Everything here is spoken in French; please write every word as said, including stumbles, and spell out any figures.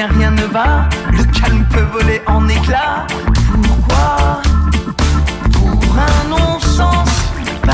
rien, rien ne va. Le calme peut voler en éclats. Pourquoi? Pour un nom